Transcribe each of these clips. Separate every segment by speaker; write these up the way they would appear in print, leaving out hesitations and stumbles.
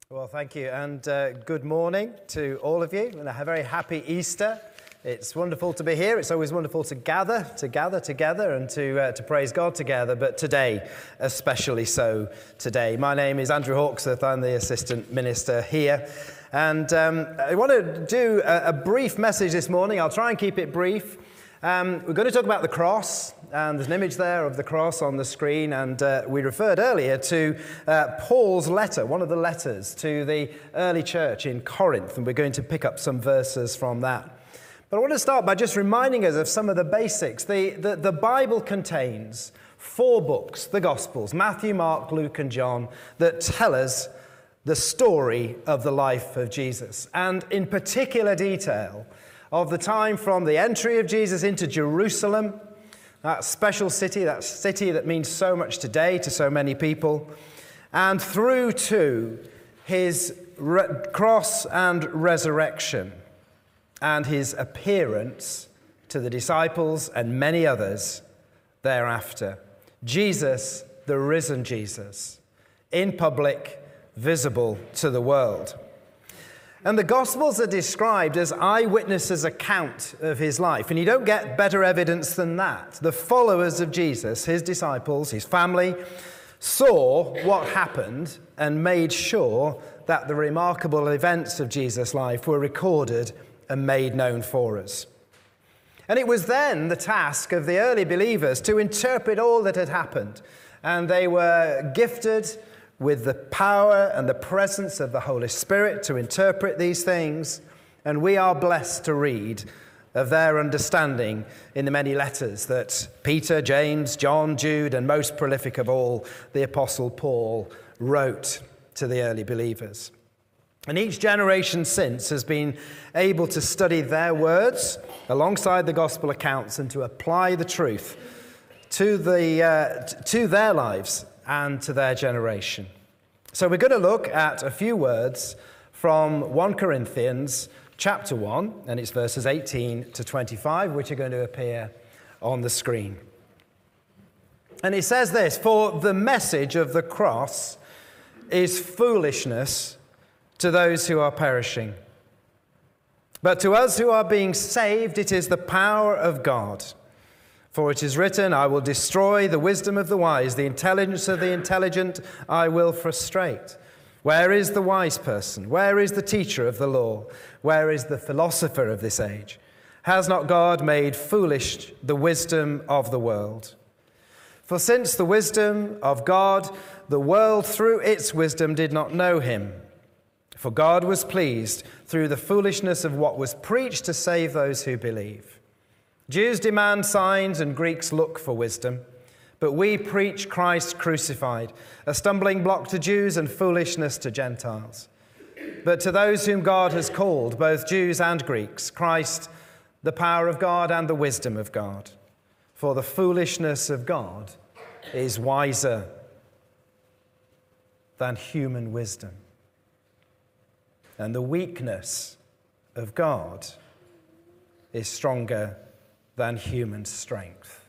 Speaker 1: Well, thank you, and good morning to all of you, and a very happy Easter. It's wonderful to be here. It's always wonderful to gather together and to praise God together, but today, especially so today. My name is Andrew Hawksworth. I'm the assistant minister here, and I want to do a brief message this morning. I'll try and keep it brief. We're going to talk about the cross, and there's an image there of the cross on the screen, and we referred earlier to Paul's letter, one of the letters to the early church in Corinth, and we're going to pick up some verses from that. But I want to start by just reminding us of some of the basics. The Bible contains 4 books, the Gospels, Matthew, Mark, Luke, and John, that tell us the story of the life of Jesus, and in particular detail of the time from the entry of Jesus into Jerusalem, that special city, that city that means so much today to so many people, and through to his cross and resurrection and his appearance to the disciples and many others thereafter. Jesus, the risen Jesus, in public, visible to the world. And the Gospels are described as eyewitnesses' account of his life. And you don't get better evidence than that. The followers of Jesus, his disciples, his family, saw what happened and made sure that the remarkable events of Jesus' life were recorded and made known for us. And it was then the task of the early believers to interpret all that had happened. And they were gifted with the power and the presence of the Holy Spirit to interpret these things, and we are blessed to read of their understanding in the many letters that Peter, James, John, Jude, and most prolific of all, the Apostle Paul wrote to the early believers. And each generation since has been able to study their words alongside the gospel accounts and to apply the truth to their lives and to their generation. So we're going to look at a few words from 1 Corinthians chapter 1, and it's verses 18 to 25, which are going to appear on the screen. And it says this: "For the message of the cross is foolishness to those who are perishing. But to us who are being saved, it is the power of God. For it is written, I will destroy the wisdom of the wise, the intelligence of the intelligent I will frustrate. Where is the wise person? Where is the teacher of the law? Where is the philosopher of this age? Has not God made foolish the wisdom of the world? For since the wisdom of God, the world through its wisdom did not know him. For God was pleased through the foolishness of what was preached to save those who believe. Jews demand signs and Greeks look for wisdom, but we preach Christ crucified, a stumbling block to Jews and foolishness to Gentiles. But to those whom God has called, both Jews and Greeks, Christ, the power of God and the wisdom of God. For the foolishness of God is wiser than human wisdom, and the weakness of God is stronger than human strength."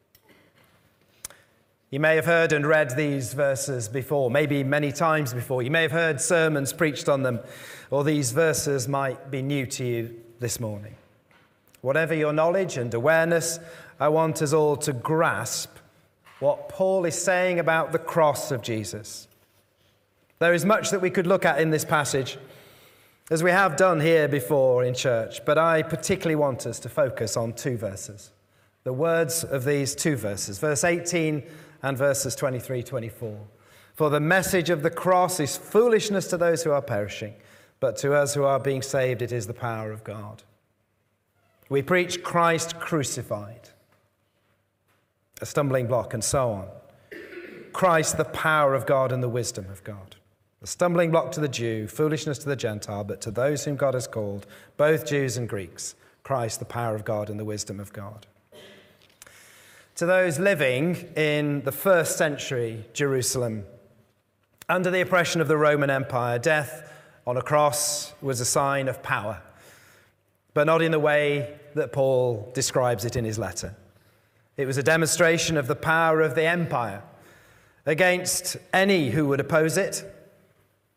Speaker 1: You may have heard and read these verses before, maybe many times before. You may have heard sermons preached on them, or these verses might be new to you this morning. Whatever your knowledge and awareness, I want us all to grasp what Paul is saying about the cross of Jesus. There is much that we could look at in this passage, as we have done here before in church, but I particularly want us to focus on 2 verses, the words of these 2 verses, verse 18 and verses 23-24. "For the message of the cross is foolishness to those who are perishing, but to us who are being saved it is the power of God. We preach Christ crucified, a stumbling block, and so on. Christ, the power of God and the wisdom of God. A stumbling block to the Jew, foolishness to the Gentile, but to those whom God has called, both Jews and Greeks, Christ, the power of God and the wisdom of God." To those living in the first century Jerusalem, under the oppression of the Roman Empire, death on a cross was a sign of power, but not in the way that Paul describes it in his letter. It was a demonstration of the power of the empire against any who would oppose it,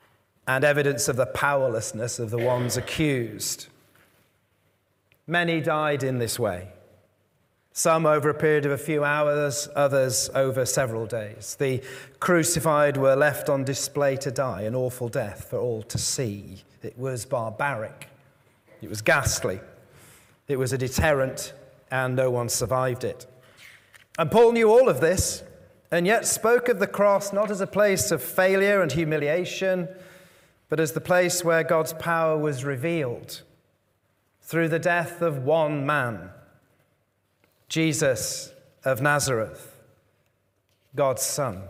Speaker 1: and evidence of the powerlessness of the ones accused. Many died in this way, some over a period of a few hours, others over several days. The crucified were left on display to die, an awful death for all to see. It was barbaric. It was ghastly. It was a deterrent, and no one survived it. And Paul knew all of this, and yet spoke of the cross not as a place of failure and humiliation, but as the place where God's power was revealed through the death of one man, Jesus of Nazareth, God's Son.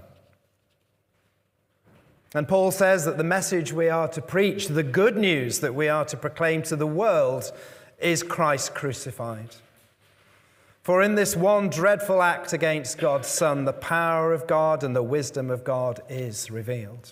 Speaker 1: And Paul says that the message we are to preach, the good news that we are to proclaim to the world, is Christ crucified. For in this one dreadful act against God's Son, the power of God and the wisdom of God is revealed.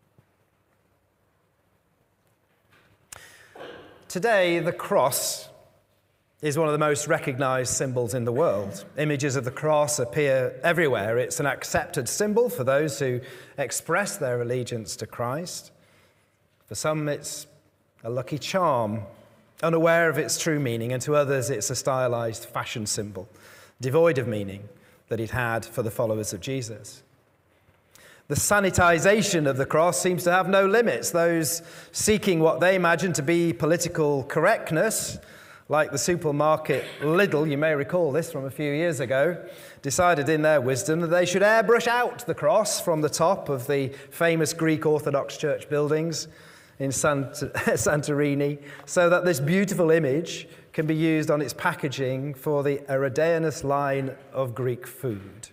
Speaker 1: Today, the cross is one of the most recognized symbols in the world. Images of the cross appear everywhere. It's an accepted symbol for those who express their allegiance to Christ. For some, it's a lucky charm, unaware of its true meaning, and to others, it's a stylized fashion symbol, devoid of meaning that it had for the followers of Jesus. The sanitization of the cross seems to have no limits. Those seeking what they imagine to be political correctness, like the supermarket Lidl, you may recall this from a few years ago, decided in their wisdom that they should airbrush out the cross from the top of the famous Greek Orthodox church buildings in Santorini, so that this beautiful image can be used on its packaging for the Eridaeus line of Greek food.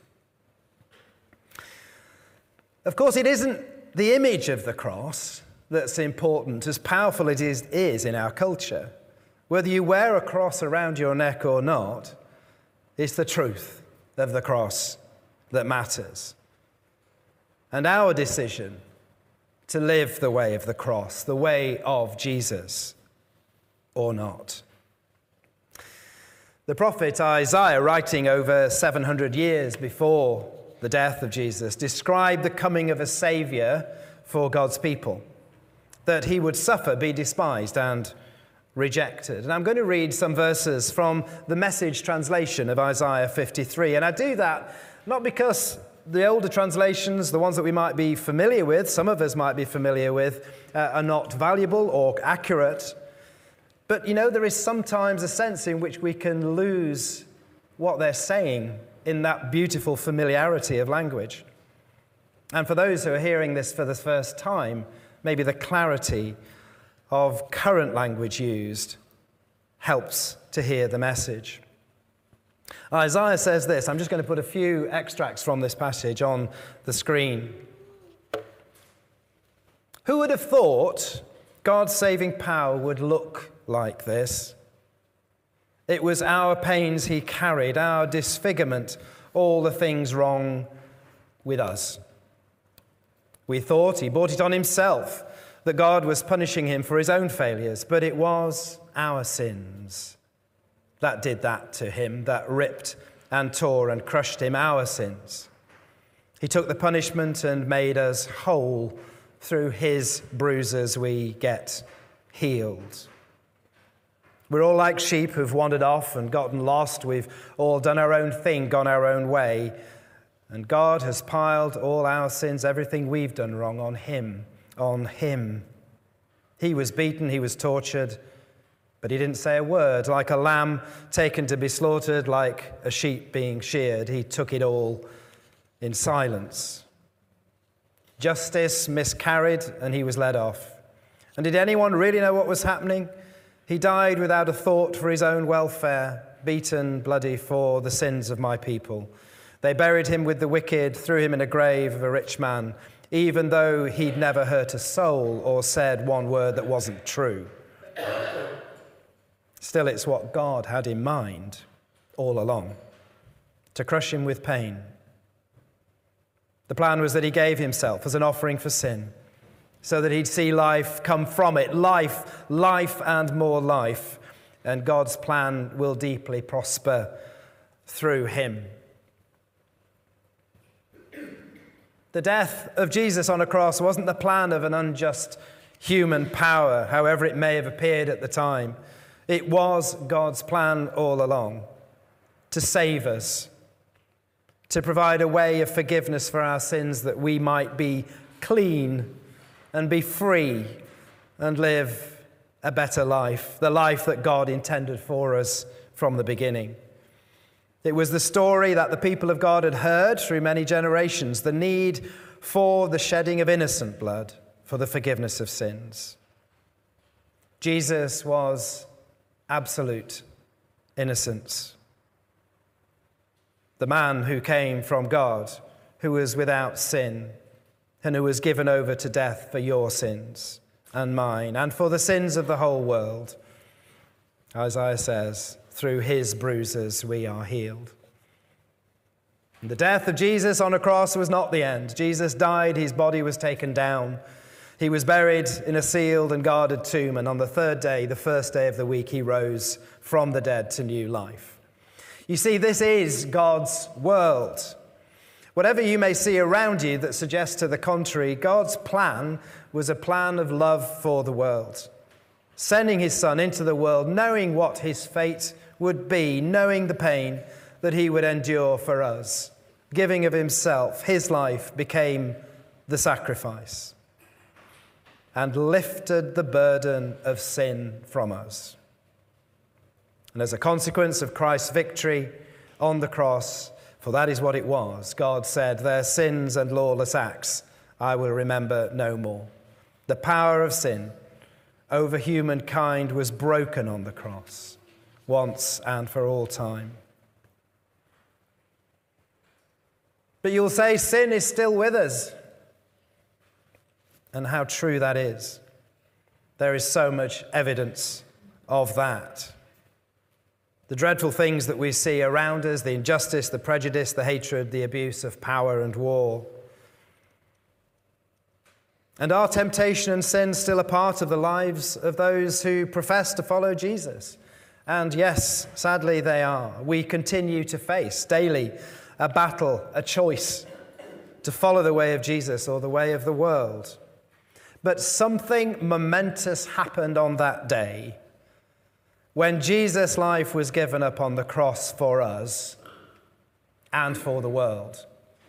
Speaker 1: Of course, it isn't the image of the cross that's important, as powerful it is in our culture. Whether you wear a cross around your neck or not, it's the truth of the cross that matters. And our decision to live the way of the cross, the way of Jesus, or not. The prophet Isaiah, writing over 700 years before the death of Jesus, described the coming of a Savior for God's people, that he would suffer, be despised, and rejected. And I'm going to read some verses from the Message translation of Isaiah 53. And I do that not because the older translations, the ones that we might be familiar with, some of us might be familiar with, are not valuable or accurate. But, there is sometimes a sense in which we can lose what they're saying in that beautiful familiarity of language. And for those who are hearing this for the first time, maybe the clarity of current language used helps to hear the message. Isaiah says this. I'm just going to put a few extracts from this passage on the screen. Who would have thought God's saving power would look like this? It was our pains he carried, our disfigurement, all the things wrong with us. We thought he brought it on himself, that God was punishing him for his own failures, but it was our sins that did that to him, that ripped and tore and crushed him, our sins. He took the punishment and made us whole. Through his bruises we get healed. We're all like sheep who've wandered off and gotten lost. We've all done our own thing, gone our own way. And God has piled all our sins, everything we've done wrong, on him. On him. He was beaten, he was tortured, but he didn't say a word. Like a lamb taken to be slaughtered, like a sheep being sheared, he took it all in silence. Justice miscarried, and he was led off. And did anyone really know what was happening? He died without a thought for his own welfare, beaten, bloody for the sins of my people. They buried him with the wicked, threw him in a grave of a rich man, even though he'd never hurt a soul or said one word that wasn't true. Still, it's what God had in mind all along, to crush him with pain. The plan was that he gave himself as an offering for sin, so that he'd see life come from it, life and more life, and God's plan will deeply prosper through him. The death of Jesus on a cross wasn't the plan of an unjust human power, however it may have appeared at the time. It was God's plan all along to save us, to provide a way of forgiveness for our sins that we might be clean and be free and live a better life, the life that God intended for us from the beginning. It was the story that the people of God had heard through many generations, the need for the shedding of innocent blood for the forgiveness of sins. Jesus was absolute innocence. The man who came from God, who was without sin, and who was given over to death for your sins and mine, and for the sins of the whole world. Isaiah says, through his bruises we are healed. And the death of Jesus on a cross was not the end. Jesus died, his body was taken down. He was buried in a sealed and guarded tomb, and on the third day, the first day of the week, he rose from the dead to new life. You see, this is God's world. Whatever you may see around you that suggests to the contrary, God's plan was a plan of love for the world. Sending his Son into the world, knowing what his fate would be, knowing the pain that he would endure for us. Giving of himself, his life became the sacrifice and lifted the burden of sin from us. And as a consequence of Christ's victory on the cross, for that is what it was, God said, their sins and lawless acts I will remember no more. The power of sin over humankind was broken on the cross, once and for all time. But you'll say sin is still with us. And how true that is. There is so much evidence of that. The dreadful things that we see around us, the injustice, the prejudice, the hatred, the abuse of power and war. And are temptation and sin still a part of the lives of those who profess to follow Jesus? And yes, sadly they are. We continue to face daily a battle, a choice to follow the way of Jesus or the way of the world. But something momentous happened on that day when Jesus' life was given up on the cross for us and for the world.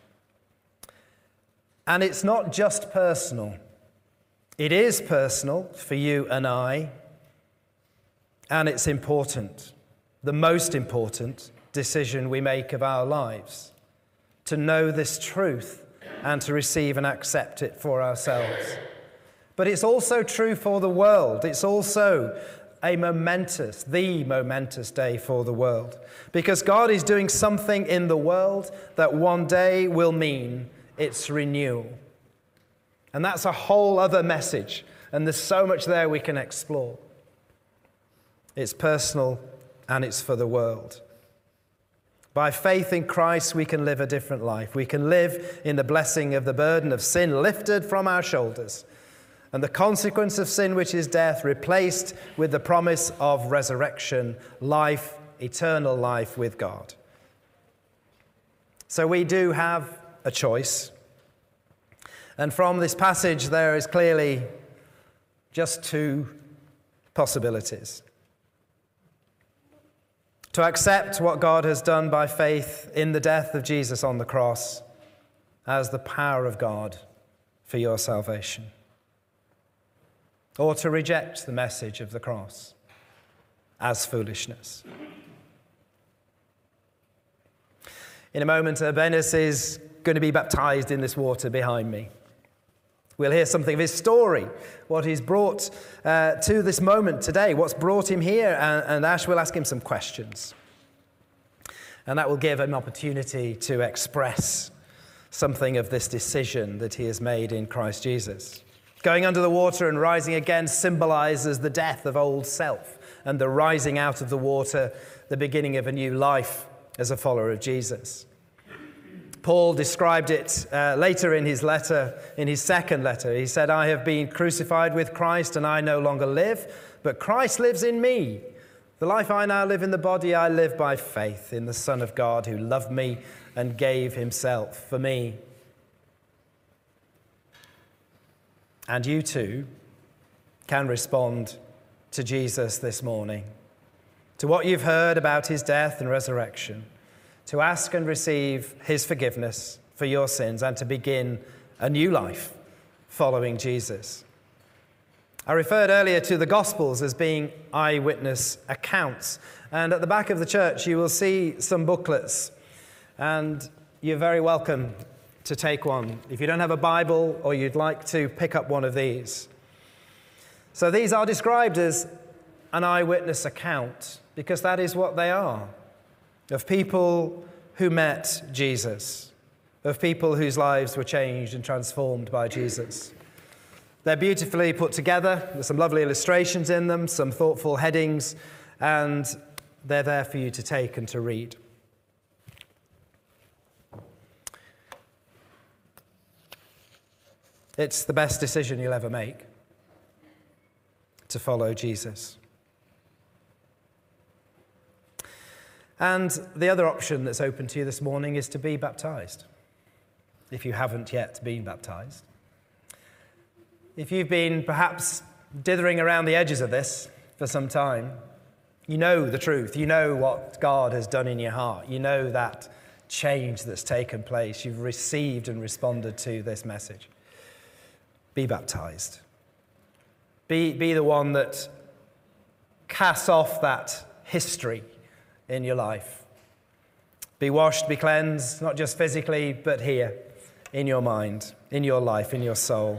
Speaker 1: And it's not just personal. It is personal for you and I, and it's important, the most important decision we make of our lives, to know this truth and to receive and accept it for ourselves. But it's also true for the world. It's also the momentous day for the world. Because God is doing something in the world that one day will mean its renewal. And that's a whole other message. And there's so much there we can explore. It's personal and it's for the world. By faith in Christ, we can live a different life. We can live in the blessing of the burden of sin lifted from our shoulders, and the consequence of sin, which is death, replaced with the promise of resurrection, life, eternal life with God. So we do have a choice. And from this passage, there is clearly just two possibilities. To accept what God has done by faith in the death of Jesus on the cross as the power of God for your salvation. Or to reject the message of the cross as foolishness. In a moment, Urbanus is going to be baptized in this water behind me. We'll hear something of his story, what he's brought to this moment today, what's brought him here, and Ash will ask him some questions. And that will give him opportunity to express something of this decision that he has made in Christ Jesus. Going under the water and rising again symbolizes the death of old self and the rising out of the water, the beginning of a new life as a follower of Jesus. Paul described it later in his letter, in his second letter. He said, I have been crucified with Christ and I no longer live, but Christ lives in me. The life I now live in the body, I live by faith in the Son of God who loved me and gave himself for me. And you too can respond to Jesus this morning, to what you've heard about his death and resurrection, to ask and receive his forgiveness for your sins and to begin a new life following Jesus. I referred earlier to the Gospels as being eyewitness accounts. And at the back of the church, you will see some booklets. And you're very welcome to take one if you don't have a Bible or you'd like to pick up one of these. So these are described as an eyewitness account because that is what they are, of people who met Jesus, of people whose lives were changed and transformed by Jesus. They're beautifully put together. There's some lovely illustrations in them, some thoughtful headings, and they're there for you to take and to read. It's the best decision you'll ever make to follow Jesus. And the other option that's open to you this morning is to be baptized, if you haven't yet been baptized. If you've been perhaps dithering around the edges of this for some time, you know the truth. You know what God has done in your heart. You know that change that's taken place. You've received and responded to this message. Be baptized. Be the one that casts off that history in your life. Be washed, be cleansed, not just physically, but here, in your mind, in your life, in your soul.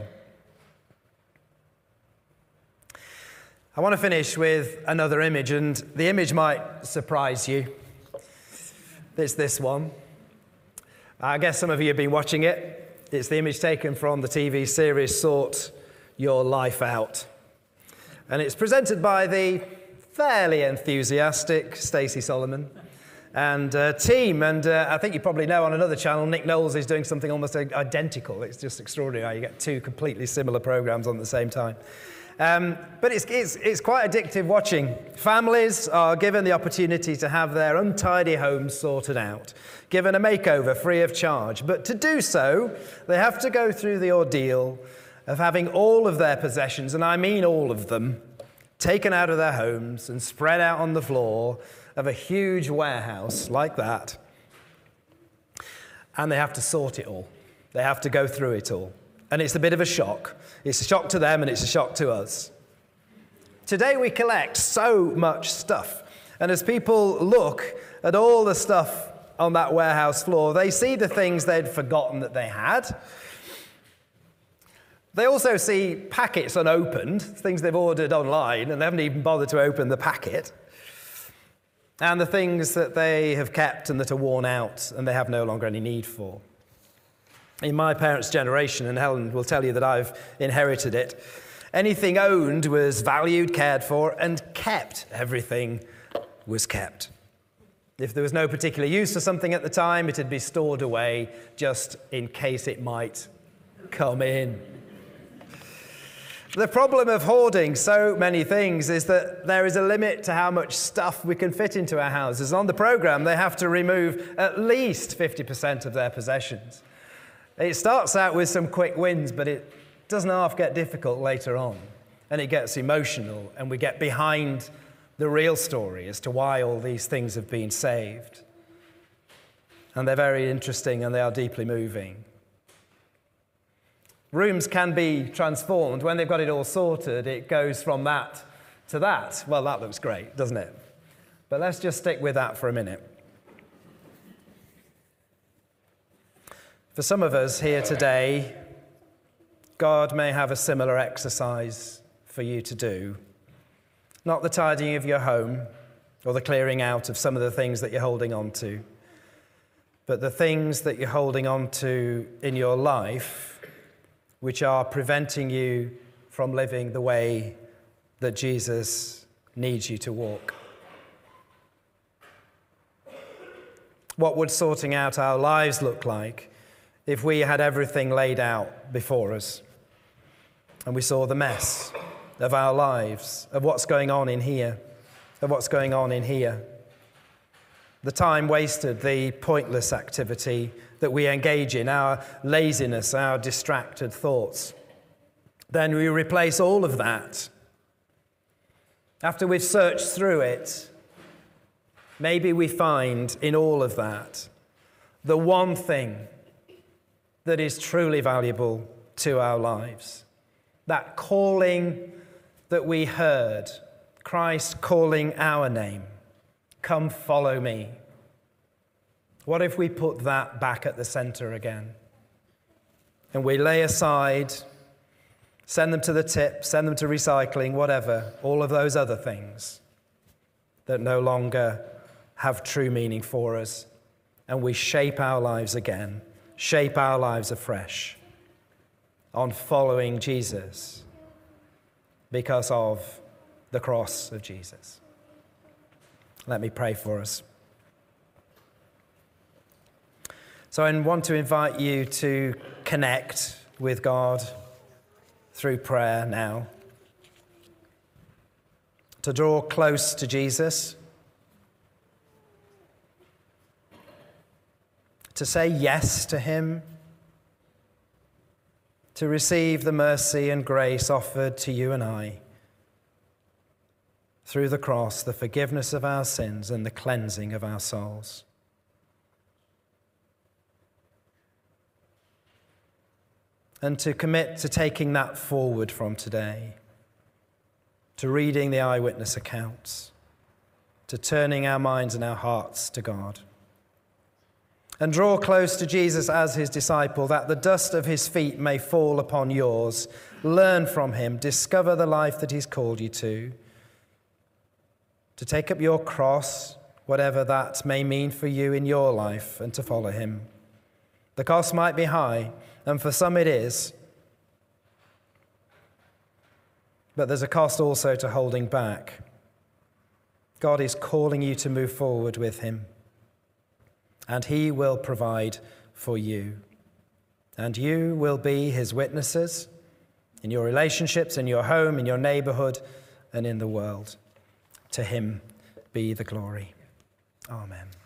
Speaker 1: I want to finish with another image, and the image might surprise you. It's this one. I guess some of you have been watching it. It's the image taken from the TV series Sort Your Life Out. And it's presented by the fairly enthusiastic Stacey Solomon and team. And I think you probably know on another channel, Nick Knowles is doing something almost identical. It's just extraordinary how you get two completely similar programs on the same time. But it's quite addictive watching. Families are given the opportunity to have their untidy homes sorted out, given a makeover free of charge. But to do so, they have to go through the ordeal of having all of their possessions, and I mean all of them, taken out of their homes and spread out on the floor of a huge warehouse like that. And they have to sort it all. They have to go through it all. And it's a bit of a shock. It's a shock to them and it's a shock to us. Today we collect so much stuff. And as people look at all the stuff on that warehouse floor, they see the things they'd forgotten that they had. They also see packets unopened, things they've ordered online, and they haven't even bothered to open the packet. And the things that they have kept and that are worn out and they have no longer any need for. In my parents' generation, and Helen will tell you that I've inherited it, anything owned was valued, cared for, and kept. Everything was kept. If there was no particular use for something at the time, it'd be stored away just in case it might come in. The problem of hoarding so many things is that there is a limit to how much stuff we can fit into our houses. On the program, they have to remove at least 50% of their possessions. It starts out with some quick wins, but it doesn't half get difficult later on. And it gets emotional, and we get behind the real story as to why all these things have been saved. And they're very interesting, and they are deeply moving. Rooms can be transformed. When they've got it all sorted, it goes from that to that. Well, that looks great, doesn't it? But let's just stick with that for a minute. For some of us here today, God may have a similar exercise for you to do. Not the tidying of your home or the clearing out of some of the things that you're holding on to, but the things that you're holding on to in your life which are preventing you from living the way that Jesus needs you to walk. What would sorting out our lives look like if we had everything laid out before us and we saw the mess of our lives, of what's going on in here, of what's going on in here? The time wasted, the pointless activity that we engage in, our laziness, our distracted thoughts. Then we replace all of that after we've searched through it, maybe we find in all of that the one thing that is truly valuable to our lives. That calling that we heard, Christ calling our name, come follow me. What if we put that back at the center again? And we lay aside, send them to the tip, send them to recycling, whatever, all of those other things that no longer have true meaning for us. And we shape our lives again, shape our lives afresh on following Jesus because of the cross of Jesus. Let me pray for us. So I want to invite you to connect with God through prayer now, to draw close to Jesus, to say yes to him, to receive the mercy and grace offered to you and I through the cross, the forgiveness of our sins and the cleansing of our souls. And to commit to taking that forward from today, to reading the eyewitness accounts, to turning our minds and our hearts to God. And draw close to Jesus as his disciple, that the dust of his feet may fall upon yours. Learn from him, discover the life that he's called you to take up your cross, whatever that may mean for you in your life, and to follow him. The cost might be high, and for some it is. But there's a cost also to holding back. God is calling you to move forward with him, and he will provide for you. And you will be his witnesses in your relationships, in your home, in your neighborhood, and in the world. To him be the glory. Amen.